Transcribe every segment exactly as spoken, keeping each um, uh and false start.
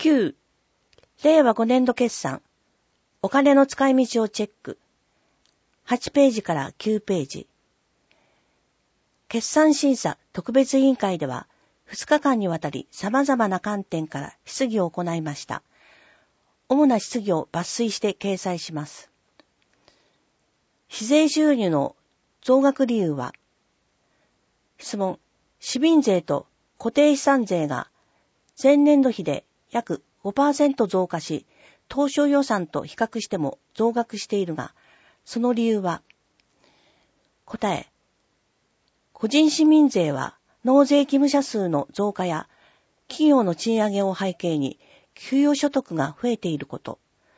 きゅう、れいわごねんど決算、お金の使い道をチェック。はちページからきゅうページ。決算審査特別委員会では、ふつかかんにわたり様々な観点から質疑を行いました。主な質疑を抜粋して掲載します。非税収入の増額理由は、質問、市民税と固定資産税が前年度比で約 ごパーセント 増加し、当初予算と比較しても増額しているが、その理由は、答え、個人市民税は納税義務者数の増加や企業の賃上げを背景に給与所得が増えていること。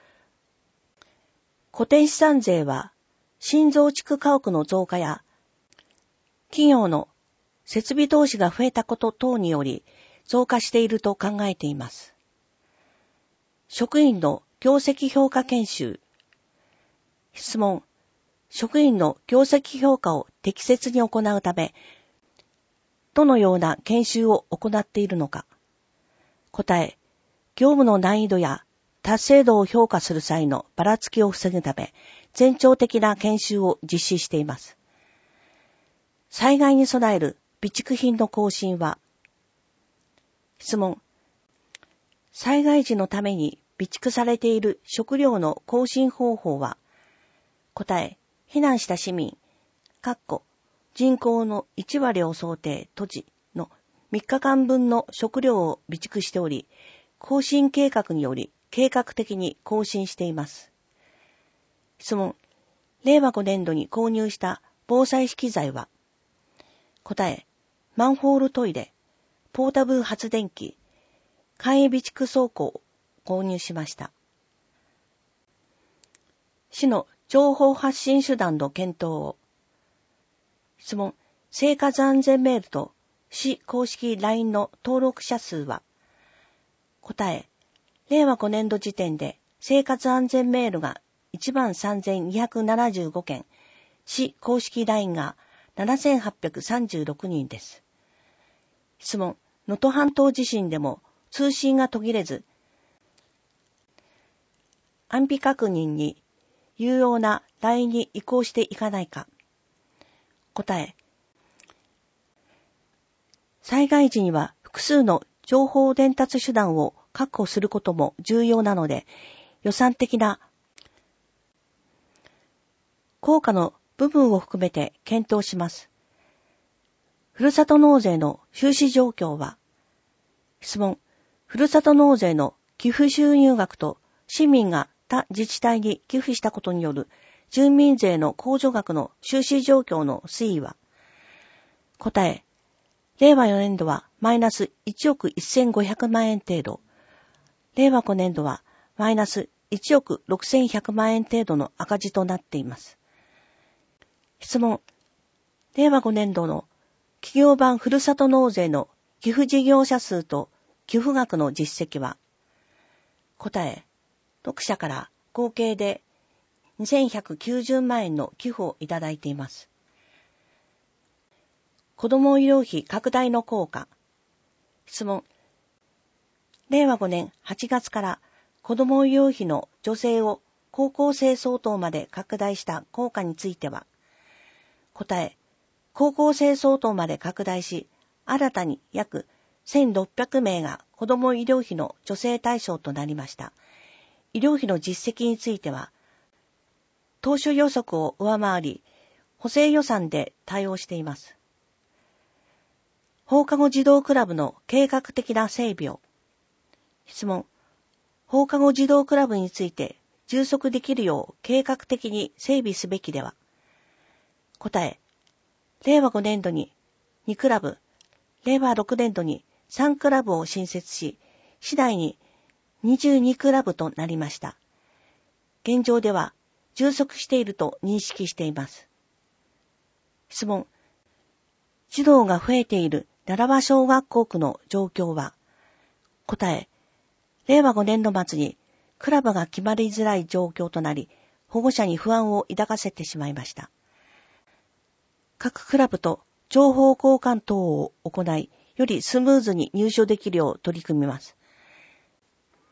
固定資産税は新増築家屋の増加や企業の設備投資が増えたこと等により増加していると考えています。職員の業績評価研修。質問。職員の業績評価を適切に行うため、どのような研修を行っているのか。答え。業務の難易度や達成度を評価する際のばらつきを防ぐため、全庁的な研修を実施しています。災害に備える備蓄品の更新は。質問。災害時のために備蓄されている食料の更新方法は。答え。避難した市民、人口のいちわりを想定都市のみっかかんぶんの食料を備蓄しており、更新計画により計画的に更新しています。質問。れいわごねんどに購入した防災資機材は。答え。マンホールトイレ、ポータブル発電機、簡易備蓄倉庫を購入しました。市の情報発信手段の検討を。質問。生活安全メールと市公式 ライン の登録者数は。答え。れいわごねんど時点で生活安全メールが いちまんさんぜんにひゃくななじゅうごけん、市公式 ライン がななせんはっぴゃくさんじゅうろくにんです。質問。能登半島地震でも通信が途切れず、安否確認に有用な ライン に移行していかないか。答え。災害時には複数の情報伝達手段を確保することも重要なので、予算的な効果の部分を含めて検討します。ふるさと納税の収支状況は。質問。ふるさと納税の寄付収入額と市民が他自治体に寄付したことによる住民税の控除額の収支状況の推移は。答え。れいわよねんどはマイナスいちおくせんごひゃくまんえん程度。れいわごねんどはマイナスいちおくろくせんひゃくまんえん程度の赤字となっています。質問。れいわごねんどの企業版ふるさと納税の寄付事業者数と寄付額の実績は。答え。ろくしゃから合計でにせんひゃくきゅうじゅうまんえんの寄付をいただいています。子ども医療費拡大の効果。質問。れいわごねんはちがつから子ども医療費の助成を高校生相当まで拡大した効果については。答え。高校生相当まで拡大し、新たに約せんろっぴゃくめいが子ども医療費の助成対象となりました。医療費の実績については、当初予測を上回り、補正予算で対応しています。放課後児童クラブの計画的な整備を。質問。放課後児童クラブについて充足できるよう計画的に整備すべきでは。答え。れいわごねんどににクラブ、れいわろくねんどにさんクラブを新設し、次第ににじゅうにクラブとなりました。現状では充足していると認識しています。質問。児童が増えている奈良場小学校区の状況は。答え。れいわごねんど末にクラブが決まりづらい状況となり、保護者に不安を抱かせてしまいました。各クラブと情報交換等を行い、よりスムーズに入所できるよう取り組みます。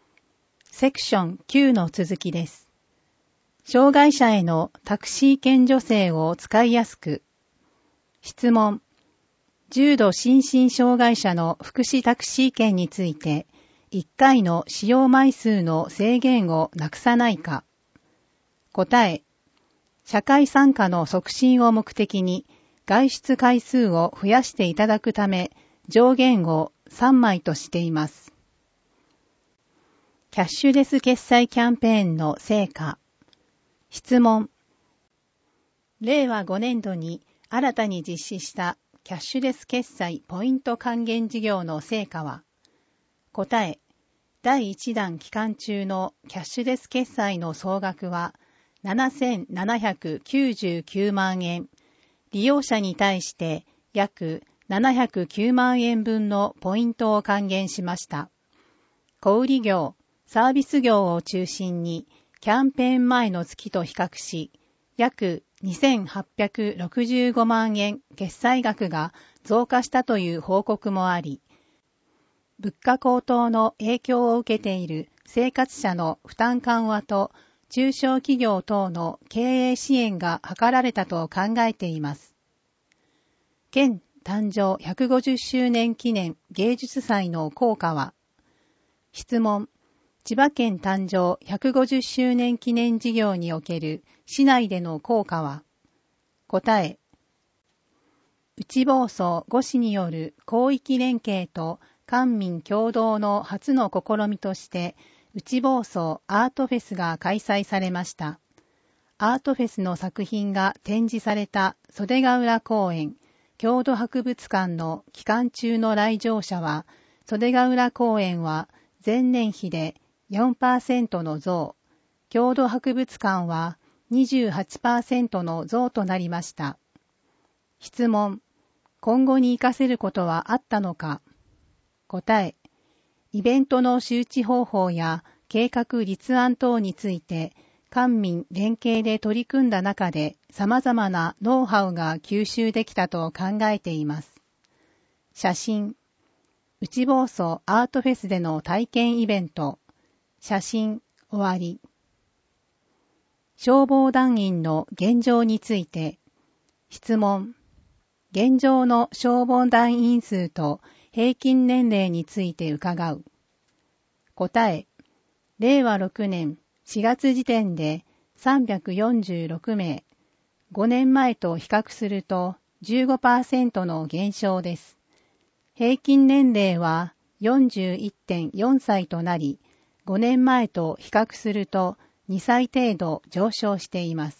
セクションきゅうの続きです。障害者へのタクシー券助成を使いやすく。質問。重度心身障害者の福祉タクシー券について、いっかいの使用枚数の制限をなくさないか。答え。社会参加の促進を目的に、外出回数を増やしていただくため、上限をさんまいとしています。キャッシュレス決済キャンペーンの成果。質問。れいわごねんどに新たに実施したキャッシュレス決済ポイント還元事業の成果は、答え、だいいちだん期間中のキャッシュレス決済の総額はななせんななひゃくきゅうじゅうきゅうまんえん、利用者に対して約ななひゃくきゅうまんえん分のポイントを還元しました。小売業、サービス業を中心にキャンペーン前の月と比較し、約にせんはっぴゃくろくじゅうごまんえん決済額が増加したという報告もあり、物価高騰の影響を受けている生活者の負担緩和と中小企業等の経営支援が図られたと考えています。県誕生ひゃくごじゅっしゅうねん記念芸術祭の効果は、質問。千葉県誕生ひゃくごじゅっしゅうねん記念事業における市内での効果は、答え。内房総ご市による広域連携と官民共同の初の試みとして、内房総アートフェスが開催されました。アートフェスの作品が展示された袖ヶ浦公園、郷土博物館の期間中の来場者は、袖ヶ浦公園は前年比でよんパーセントの増、郷土博物館は にじゅうはちパーセント の増となりました。質問。今後に活かせることはあったのか。答え。イベントの周知方法や計画立案等について、官民連携で取り組んだ中で様々なノウハウが吸収できたと考えています。写真。内房総アートフェスでの体験イベント。写真、終わり。消防団員の現状について、質問。現状の消防団員数と平均年齢について伺う。答え。れいわろくねんしがつ時点でさんびゃくよんじゅうろくめい、ごねんまえと比較すると じゅうごパーセント の減少です。平均年齢は よんじゅういってんよんさいとなり、ごねんまえと比較するとにさい程度上昇しています。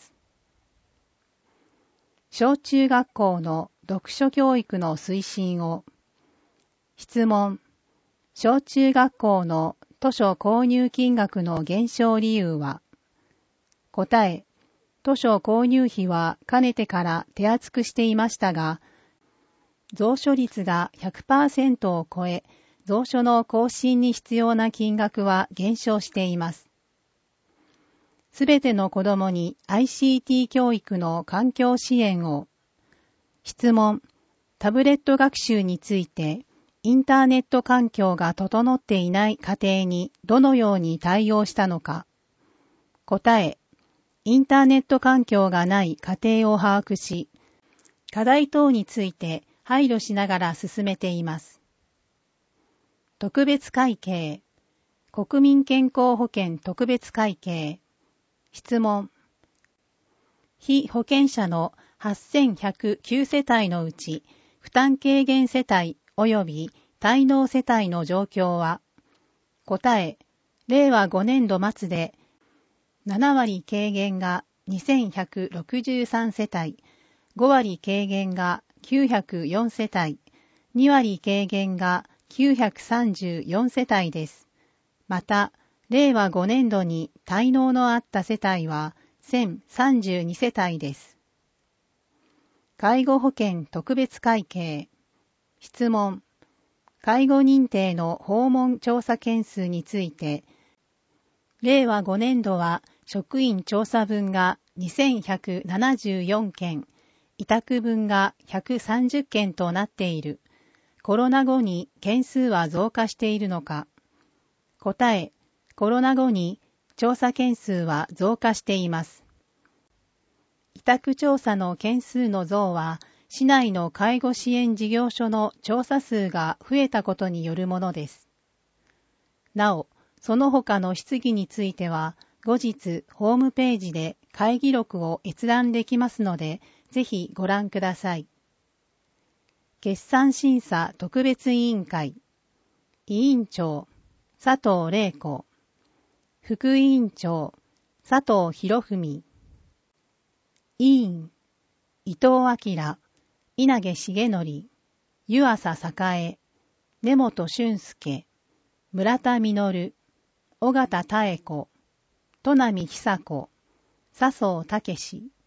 小中学校の読書教育の推進を。質問。小中学校の図書購入金額の減少理由は。答え。図書購入費はかねてから手厚くしていましたが、蔵書率が ひゃくパーセント を超え、蔵書の更新に必要な金額は減少しています。すべての子どもに アイシーティー 教育の環境支援を。質問。タブレット学習について、インターネット環境が整っていない家庭にどのように対応したのか。答え。インターネット環境がない家庭を把握し、課題等について配慮しながら進めています。特別会計。国民健康保険特別会計。質問。被保険者のはっせんひゃくきゅうせたいのうち、負担軽減世帯及び滞納世帯の状況は。答え。れいわごねんど末で、ななわり軽減がにせんひゃくろくじゅうさんせたい、ごわり軽減がきゅうひゃくよんせたい、にわり軽減がきゅうひゃくさんじゅうよんせたいです。また、れいわごねんどに滞納のあった世帯はせんさんじゅうにせたいです。介護保険特別会計。質問。介護認定の訪問調査件数について、れいわごねんどは職員調査分がにせんひゃくななじゅうよんけん、委託分がひゃくさんじゅっけんとなっている。コロナ後に件数は増加しているのか。答え。 コロナ後に調査件数は増加しています。委託調査の件数の増は、市内の介護支援事業所の調査数が増えたことによるものです。なお、その他の質疑については、後日ホームページで会議録を閲覧できますので、ぜひご覧ください。決算審査特別委員会委員長佐藤玲子、副委員長佐藤博文、委員伊藤明、稲毛重則、湯浅栄、根本俊介、村田実、尾形妙子、戸波久子、笹生武史、